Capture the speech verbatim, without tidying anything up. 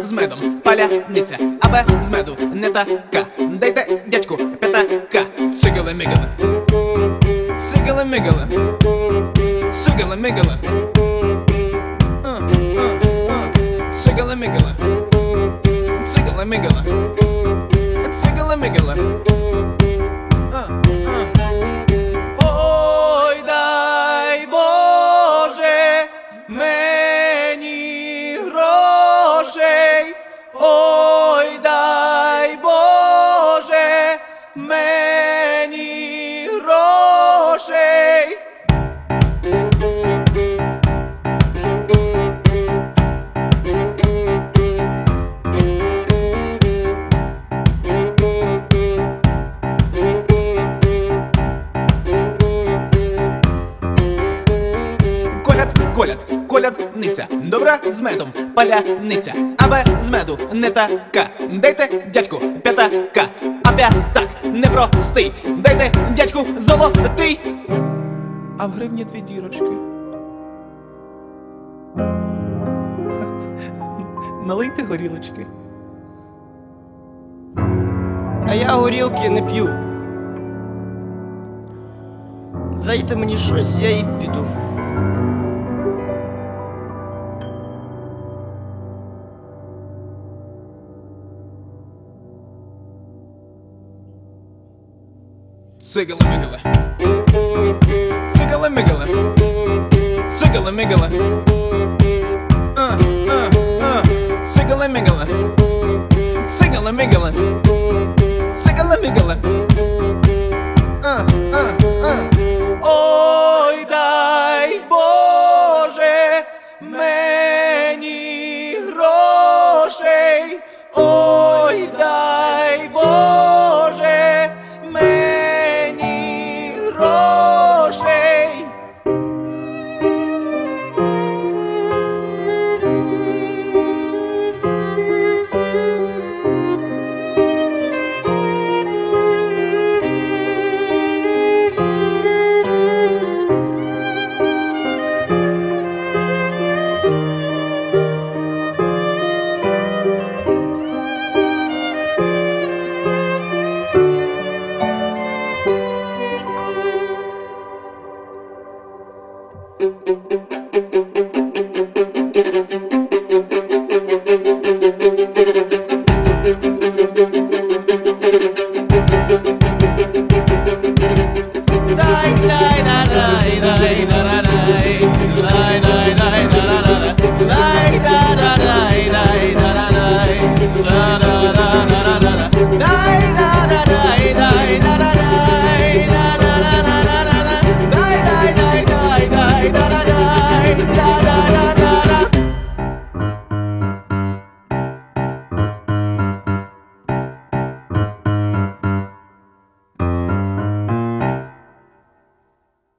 з медом, паляниця, а без меду не така. Дайте дядьку п'ятака. Цигали-мигали, цигали-мигали, цигали-мигали, цигали-мигали, цигали-мигали, цигали-мигали. Ой, дай Боже мені грошей, ой, дай Боже мені грошей. Колят, колядниця, добра з медом, паляниця, а без меду не така. Дайте дядьку п'ятака, а п'ятак непростий. Дайте дядьку золотий. А в гривні дві дірочки. Налийте горілочки. А я горілки не п'ю. Дайте мені щось, я і піду. Цигали-мигали, цигали-мигали, цигали-мигали, цигали-мигали, цигали-мигали, цигали-мигали.